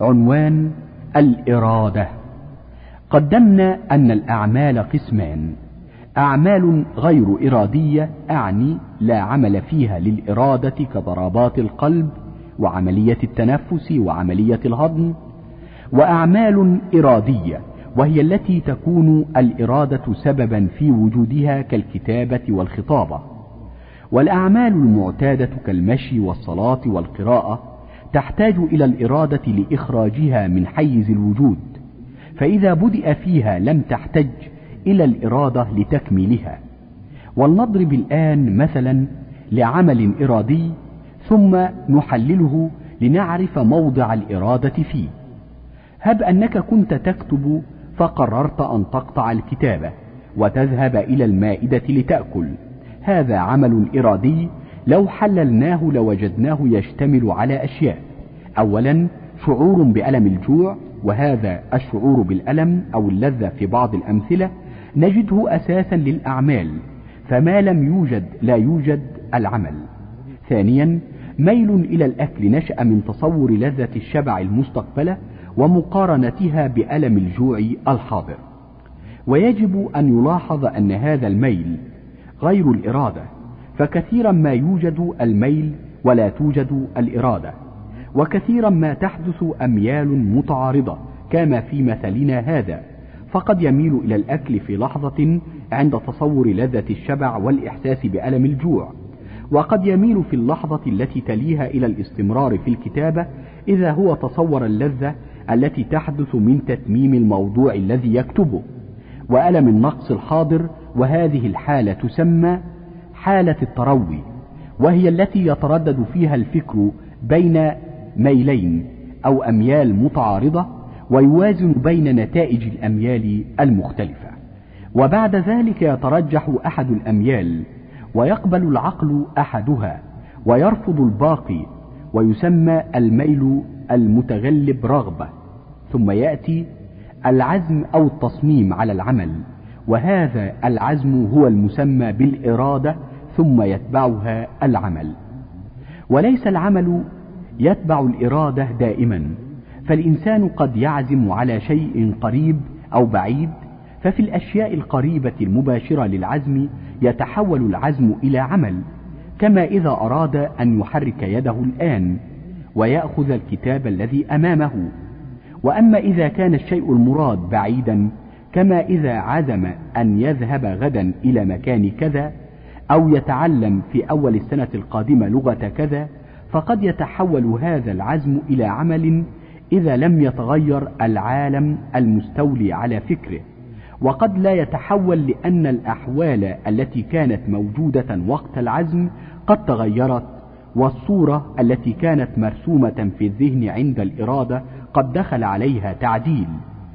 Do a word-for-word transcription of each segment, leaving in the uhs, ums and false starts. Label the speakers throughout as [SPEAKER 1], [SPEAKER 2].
[SPEAKER 1] عنوان: الإرادة. قدمنا أن الأعمال قسمان: أعمال غير إرادية، أعني لا عمل فيها للإرادة كضربات القلب وعملية التنفس وعملية الهضم، وأعمال إرادية وهي التي تكون الإرادة سببا في وجودها كالكتابة والخطابة. والأعمال المعتادة كالمشي والصلاة والقراءة تحتاج إلى الإرادة لإخراجها من حيز الوجود، فإذا بدأ فيها لم تحتج إلى الإرادة لتكميلها. ولنضرب الآن مثلا لعمل إرادي ثم نحلله لنعرف موضع الإرادة فيه. هب أنك كنت تكتب فقررت أن تقطع الكتابة وتذهب إلى المائدة لتأكل، هذا عمل إرادي لو حللناه لوجدناه يشتمل على أشياء: أولا شعور بألم الجوع، وهذا الشعور بالألم أو اللذة في بعض الأمثلة نجده أساسا للأعمال، فما لم يوجد لا يوجد العمل. ثانيا ميل إلى الأكل نشأ من تصور لذة الشبع المستقبلة ومقارنتها بألم الجوع الحاضر. ويجب أن يلاحظ أن هذا الميل غير الإرادة، فكثيرا ما يوجد الميل ولا توجد الإرادة، وكثيرا ما تحدث أميال متعارضة كما في مثلنا هذا، فقد يميل إلى الأكل في لحظة عند تصور لذة الشبع والإحساس بألم الجوع، وقد يميل في اللحظة التي تليها إلى الاستمرار في الكتابة إذا هو تصور اللذة التي تحدث من تتميم الموضوع الذي يكتبه وألم النقص الحاضر، وهذه الحالة تسمى حالة التروي، وهي التي يتردد فيها الفكر بين ميلين أو أميال متعارضة ويوازن بين نتائج الأميال المختلفة، وبعد ذلك يترجح أحد الأميال ويقبل العقل أحدها ويرفض الباقي، ويسمى الميل المتغلب رغبة. ثم يأتي العزم أو التصميم على العمل، وهذا العزم هو المسمى بالإرادة، ثم يتبعها العمل. وليس العمل يتبع الإرادة دائما، فالإنسان قد يعزم على شيء قريب أو بعيد، ففي الأشياء القريبة المباشرة للعزم يتحول العزم إلى عمل، كما إذا أراد أن يحرك يده الآن ويأخذ الكتاب الذي أمامه. وأما إذا كان الشيء المراد بعيدا، كما إذا عزم أن يذهب غدا إلى مكان كذا أو يتعلم في أول السنة القادمة لغة كذا، فقد يتحول هذا العزم إلى عمل إذا لم يتغير العالم المستولي على فكره، وقد لا يتحول لأن الأحوال التي كانت موجودة وقت العزم قد تغيرت، والصورة التي كانت مرسومة في الذهن عند الإرادة قد دخل عليها تعديل،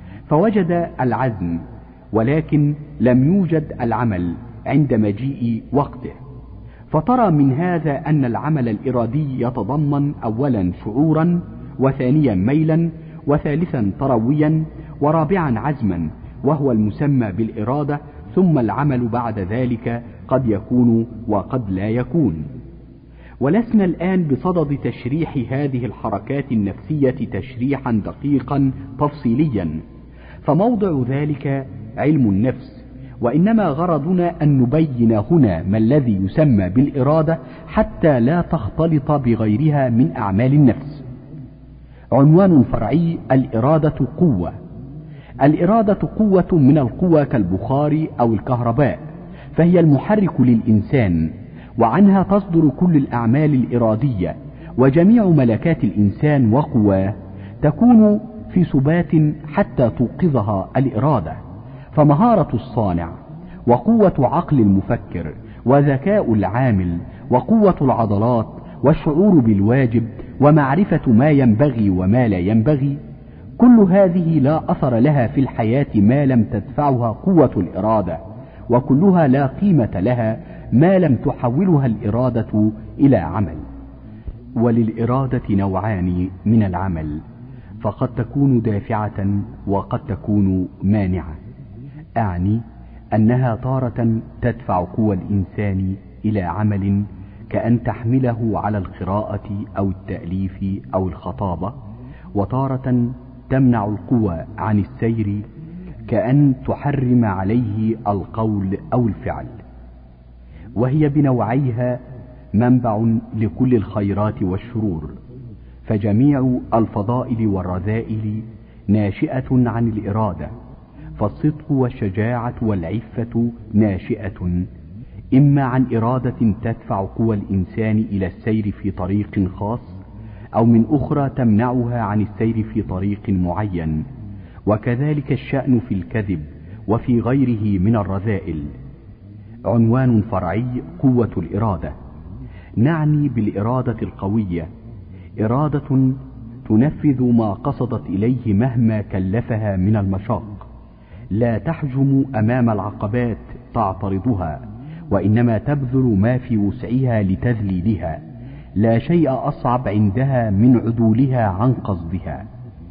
[SPEAKER 1] فوجد العزم ولكن لم يوجد العمل عند مجيء وقته. فترى من هذا أن العمل الإرادي يتضمن أولا شعورا، وثانيا ميلا، وثالثا ترويا، ورابعا عزما وهو المسمى بالإرادة، ثم العمل بعد ذلك قد يكون وقد لا يكون. ولسنا الآن بصدد تشريح هذه الحركات النفسية تشريحا دقيقا تفصيليا، فموضع ذلك علم النفس، وإنما غرضنا أن نبين هنا ما الذي يسمى بالإرادة حتى لا تختلط بغيرها من أعمال النفس. عنوان فرعي: الإرادة قوة. الإرادة قوة من القوى كالبخار أو الكهرباء، فهي المحرك للإنسان، وعنها تصدر كل الأعمال الإرادية، وجميع ملكات الإنسان وقواه تكون في سبات حتى توقظها الإرادة. فمهارة الصانع، وقوة عقل المفكر، وذكاء العامل، وقوة العضلات، والشعور بالواجب، ومعرفة ما ينبغي وما لا ينبغي، كل هذه لا أثر لها في الحياة ما لم تدفعها قوة الإرادة، وكلها لا قيمة لها ما لم تحولها الإرادة إلى عمل. وللإرادة نوعان من العمل، فقد تكون دافعة وقد تكون مانعة، أعني أنها تارة تدفع قوى الإنسان إلى عمل كأن تحمله على القراءة أو التأليف أو الخطابة، وتارة تمنع القوى عن السير، كأن تحرم عليه القول أو الفعل. وهي بنوعيها منبع لكل الخيرات والشرور، فجميع الفضائل والرذائل ناشئة عن الإرادة، فالصدق والشجاعة والعفة ناشئة إما عن إرادة تدفع قوى الإنسان إلى السير في طريق خاص، أو من أخرى تمنعها عن السير في طريق معين. وكذلك الشأن في الكذب وفي غيره من الرذائل. عنوان فرعي: قوة الإرادة. نعني بالإرادة القوية إرادة تنفذ ما قصدت إليه مهما كلفها من المشاق، لا تحجم أمام العقبات تعترضها، وإنما تبذل ما في وسعها لتذليلها. لا شيء أصعب عندها من عدولها عن قصدها.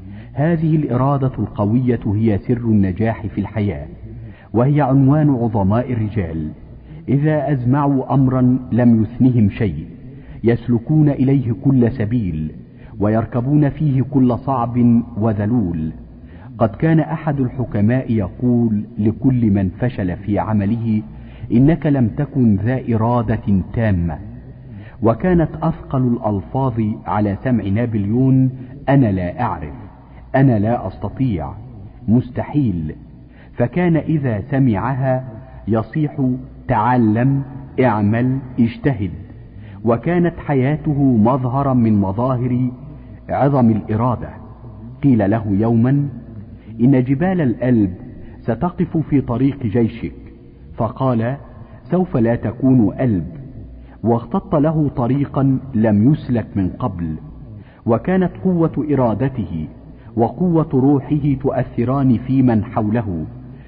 [SPEAKER 1] هذه الإرادة القوية هي سر النجاح في الحياة، وهي عنوان عظماء الرجال. إذا أزمعوا أمرا لم يثنهم شيء، يسلكون إليه كل سبيل، ويركبون فيه كل صعب وذلول. قد كان أحد الحكماء يقول لكل من فشل في عمله: إنك لم تكن ذا إرادة تامة. وكانت أثقل الألفاظ على سمع نابليون: أنا لا أعرف، أنا لا أستطيع، مستحيل. فكان إذا سمعها يصيح: تعلم، اعمل، اجتهد. وكانت حياته مظهرا من مظاهر عظم الإرادة. قيل له يوما: إن جبال الألب ستقف في طريق جيشك، فقال: سوف لا تكون ألب. واختط له طريقا لم يسلك من قبل. وكانت قوة إرادته وقوة روحه تؤثران في من حوله،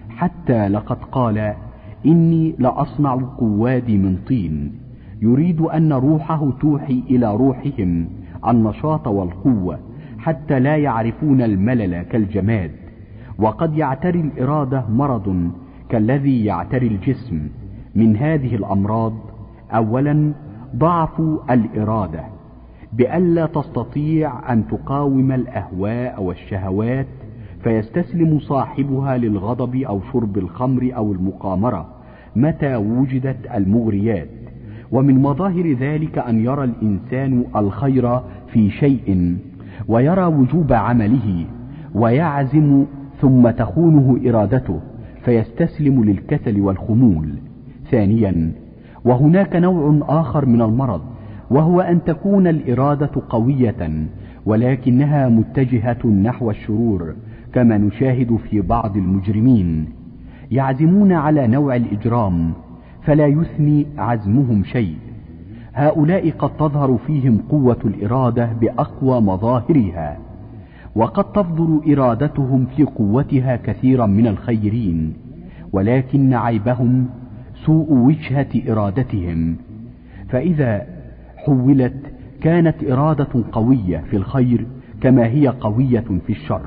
[SPEAKER 1] حتى لقد قال: إني لأصنع قوادي من طين. يريد أن روحه توحي إلى روحهم النشاط والقوة، حتى لا يعرفون الملل كالجماد. وقد يعتري الإرادة مرض كالذي يعتري الجسم. من هذه الأمراض: أولا ضعف الإرادة، بألا تستطيع أن تقاوم الأهواء والشهوات، فيستسلم صاحبها للغضب أو شرب الخمر أو المقامرة متى وجدت المغريات. ومن مظاهر ذلك أن يرى الإنسان الخير في شيء ويرى وجوب عمله ويعزم، ثم تخونه إرادته فيستسلم للكسل والخمول. ثانيا، وهناك نوع آخر من المرض، وهو أن تكون الإرادة قوية ولكنها متجهة نحو الشرور، كما نشاهد في بعض المجرمين. يعزمون على نوع الإجرام فلا يثني عزمهم شيء. هؤلاء قد تظهر فيهم قوة الإرادة بأقوى مظاهرها، وقد تفضل إرادتهم في قوتها كثيرا من الخيرين، ولكن عيبهم سوء وجهة إرادتهم. فإذا حولت كانت إرادة قوية في الخير كما هي قوية في الشر.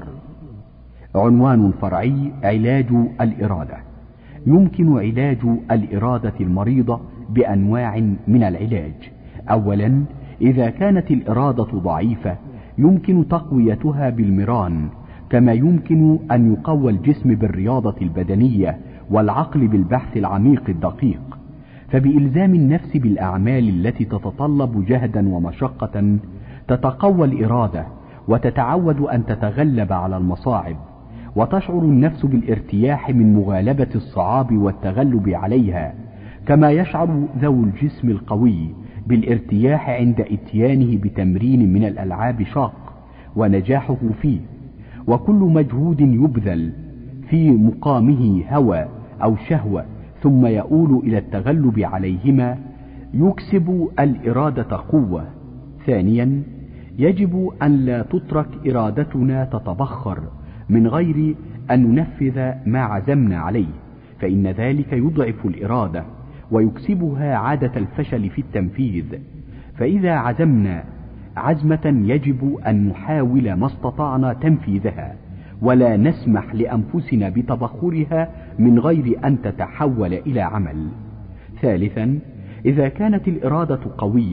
[SPEAKER 1] عنوان فرعي: علاج الإرادة. يمكن علاج الإرادة المريضة بأنواع من العلاج. أولا، إذا كانت الإرادة ضعيفة يمكن تقويتها بالمران، كما يمكن أن يقوى الجسم بالرياضة البدنية والعقل بالبحث العميق الدقيق. فبإلزام النفس بالأعمال التي تتطلب جهدا ومشقة تتقوى الإرادة، وتتعود أن تتغلب على المصاعب، وتشعر النفس بالارتياح من مغالبة الصعاب والتغلب عليها، كما يشعر ذو الجسم القوي بالارتياح عند اتيانه بتمرين من الألعاب شاق ونجاحه فيه. وكل مجهود يبذل في مقامه هوى أو شهوة ثم يؤول إلى التغلب عليهما يكسب الإرادة قوة. ثانيا، يجب أن لا تترك إرادتنا تتبخر من غير أن ننفذ ما عزمنا عليه، فإن ذلك يضعف الإرادة ويكسبها عادة الفشل في التنفيذ. فإذا عزمنا عزمة يجب أن نحاول ما استطعنا تنفيذها، ولا نسمح لأنفسنا بتبخرها من غير أن تتحول إلى عمل. ثالثا، إذا كانت الإرادة قوية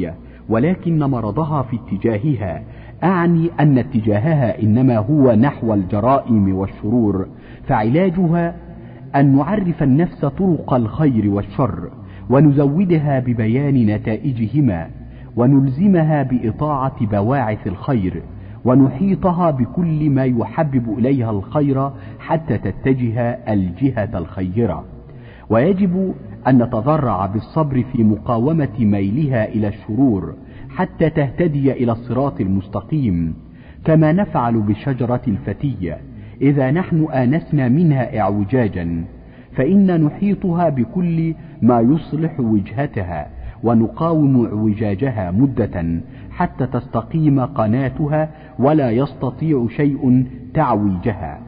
[SPEAKER 1] ولكن مرضها في اتجاهها، أعني أن اتجاهها إنما هو نحو الجرائم والشرور، فعلاجها أن نعرف النفس طرق الخير والشر، ونزودها ببيان نتائجهما، ونلزمها بإطاعة بواعث الخير، ونحيطها بكل ما يحبب إليها الخير حتى تتجه الجهة الخيرة. ويجب أن نتضرع بالصبر في مقاومة ميلها إلى الشرور حتى تهتدي إلى الصراط المستقيم، كما نفعل بالشجرة الفتية إذا نحن آنسنا منها اعوجاجا، فإن نحيطها بكل ما يصلح وجهتها، ونقاوم اعوجاجها مدة حتى تستقيم قناتها ولا يستطيع شيء تعويجها.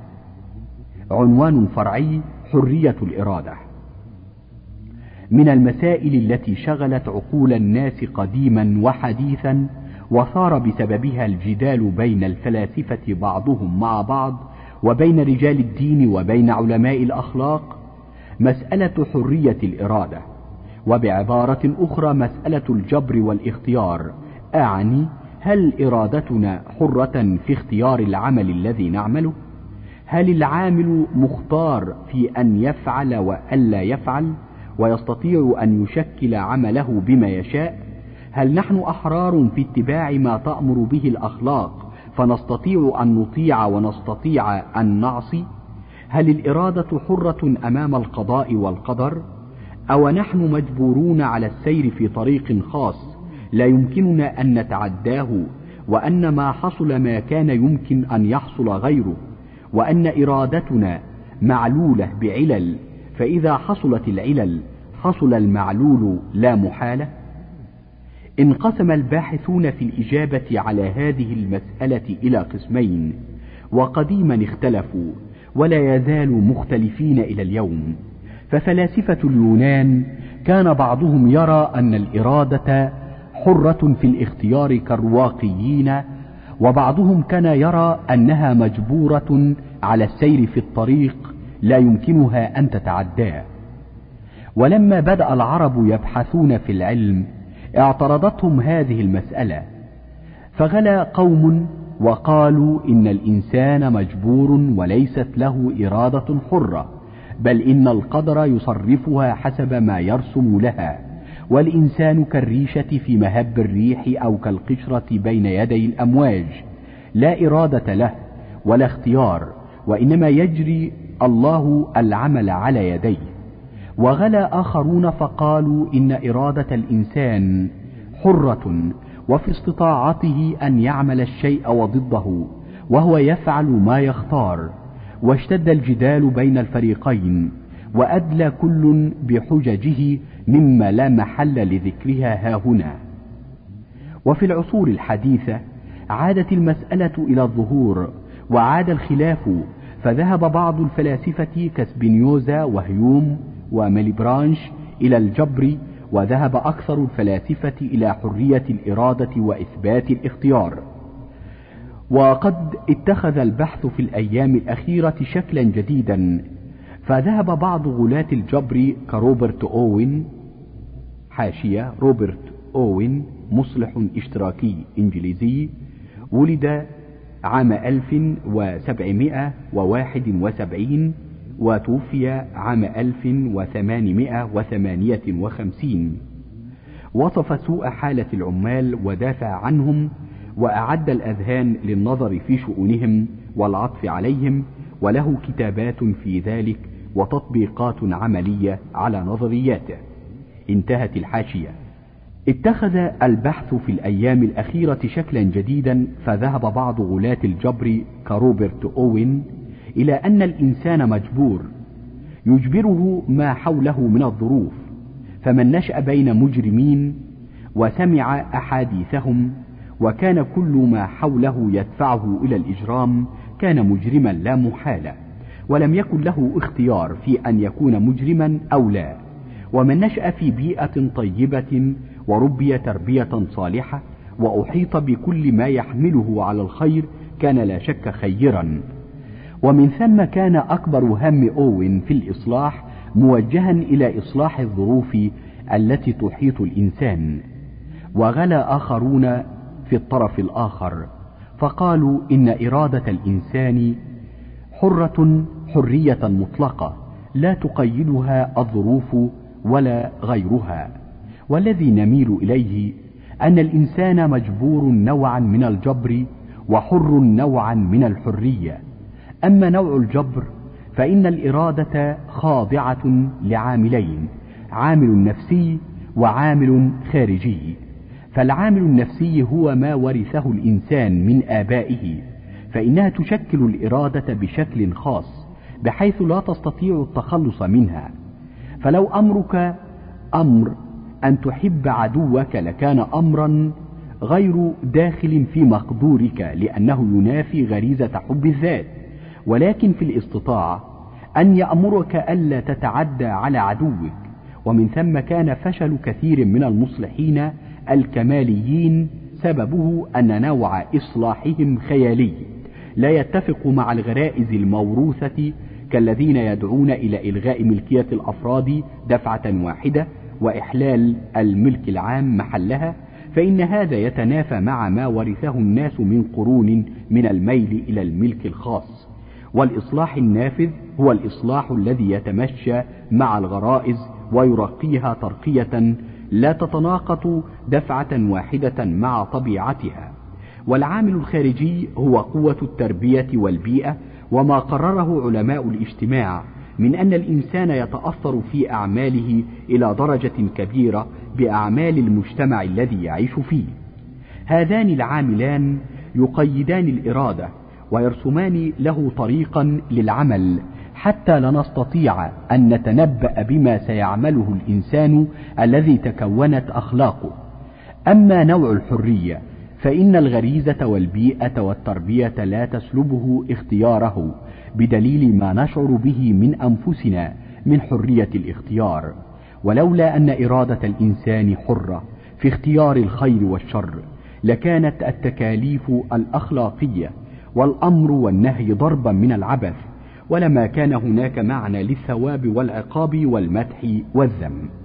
[SPEAKER 1] عنوان فرعي: حرية الإرادة. من المسائل التي شغلت عقول الناس قديما وحديثا، وثار بسببها الجدال بين الفلاسفة بعضهم مع بعض، وبين رجال الدين، وبين علماء الأخلاق، مسألة حرية الإرادة، وبعبارة أخرى مسألة الجبر والاختيار، أعني هل إرادتنا حرة في اختيار العمل الذي نعمله؟ هل العامل مختار في أن يفعل وألا يفعل، ويستطيع أن يشكل عمله بما يشاء؟ هل نحن أحرار في اتباع ما تأمر به الأخلاق، فنستطيع أن نطيع ونستطيع أن نعصي؟ هل الإرادة حرة أمام القضاء والقدر، أو نحن مجبورون على السير في طريق خاص لا يمكننا أن نتعداه، وأن ما حصل ما كان يمكن أن يحصل غيره، وأن إرادتنا معلولة بعلل، فإذا حصلت العلل حصل المعلول لا محالة؟ انقسم الباحثون في الإجابة على هذه المسألة إلى قسمين، وقديما اختلفوا ولا يزالوا مختلفين إلى اليوم. ففلاسفة اليونان كان بعضهم يرى أن الإرادة حرة في الاختيار كالرواقيين، وبعضهم كان يرى أنها مجبورة على السير في الطريق لا يمكنها أن تتعداه. ولما بدأ العرب يبحثون في العلم اعترضتهم هذه المسألة، فغلا قوم وقالوا إن الإنسان مجبور وليست له إرادة حرة، بل إن القدر يصرفها حسب ما يرسم لها، والإنسان كالريشة في مهب الريح أو كالقشرة بين يدي الأمواج، لا إرادة له ولا اختيار، وإنما يجري الله العمل على يديه. وغلا آخرون فقالوا إن إرادة الإنسان حرة، وفي استطاعته أن يعمل الشيء وضده، وهو يفعل ما يختار. واشتد الجدال بين الفريقين، وأدلى كل بحججه مما لا محل لذكرها هاهنا. وفي العصور الحديثة عادت المسألة إلى الظهور، وعاد الخلاف، فذهب بعض الفلاسفة كسبينيوزا وهيوم وميلبرانش إلى الجبر، وذهب أكثر الفلاسفة إلى حرية الإرادة وإثبات الاختيار. وقد اتخذ البحث في الأيام الأخيرة شكلا جديدا، فذهب بعض غلاة الجبر كروبرت أوين، حاشية روبرت أوين مصلح اشتراكي إنجليزي، ولد عام ألف وسبعمائة وواحد وسبعين وتوفي عام ألف وثمانمائة وثمانية وخمسين. وصف سوء حالة العمال ودافع عنهم، وأعد الأذهان للنظر في شؤونهم والعطف عليهم، وله كتابات في ذلك وتطبيقات عملية على نظرياته. انتهت الحاشية. اتخذ البحث في الأيام الأخيرة شكلا جديدا، فذهب بعض غلاة الجبر كروبرت أوين إلى أن الإنسان مجبور، يجبره ما حوله من الظروف، فمن نشأ بين مجرمين وسمع أحاديثهم وكان كل ما حوله يدفعه إلى الإجرام كان مجرما لا محالة، ولم يكن له اختيار في أن يكون مجرما أو لا. ومن نشأ في بيئة طيبة وربي تربية صالحة وأحيط بكل ما يحمله على الخير كان لا شك خيرا. ومن ثم كان أكبر هم أوين في الإصلاح موجها إلى إصلاح الظروف التي تحيط الإنسان. وغلا آخرون في الطرف الآخر فقالوا إن إرادة الإنسان حرة حرية مطلقة لا تقيدها الظروف ولا غيرها، والذي نميل إليه أن الإنسان مجبور نوعا من الجبر وحر نوعا من الحرية. أما نوع الجبر فإن الإرادة خاضعة لعاملين، عامل نفسي وعامل خارجي. فالعامل النفسي هو ما ورثه الإنسان من آبائه، فإنها تشكل الإرادة بشكل خاص بحيث لا تستطيع التخلص منها. فلو أمرك أمر أن تحب عدوك لكان أمرا غير داخل في مقدورك لأنه ينافي غريزة حب الذات، ولكن في الاستطاعة أن يأمرك ألا تتعدى على عدوك. ومن ثم كان فشل كثير من المصلحين الكماليين سببه أن نوع إصلاحهم خيالي لا يتفق مع الغرائز الموروثة، كالذين يدعون إلى إلغاء ملكية الأفراد دفعة واحدة وإحلال الملك العام محلها، فإن هذا يتنافى مع ما ورثه الناس من قرون من الميل إلى الملك الخاص. والإصلاح النافذ هو الإصلاح الذي يتمشى مع الغرائز ويرقيها ترقية لا تتناقض دفعة واحدة مع طبيعتها. والعامل الخارجي هو قوة التربية والبيئة، وما قرره علماء الاجتماع من أن الإنسان يتأثر في أعماله إلى درجة كبيرة بأعمال المجتمع الذي يعيش فيه. هذان العاملان يقيدان الإرادة ويرسمان له طريقا للعمل، حتى لا نستطيع أن نتنبأ بما سيعمله الإنسان الذي تكونت أخلاقه. أما نوع الحرية فإن الغريزة والبيئة والتربية لا تسلبه اختياره، بدليل ما نشعر به من أنفسنا من حرية الاختيار. ولولا أن إرادة الإنسان حرة في اختيار الخير والشر لكانت التكاليف الأخلاقية والأمر والنهي ضربا من العبث، ولما كان هناك معنى للثواب والعقاب والمدح والذم.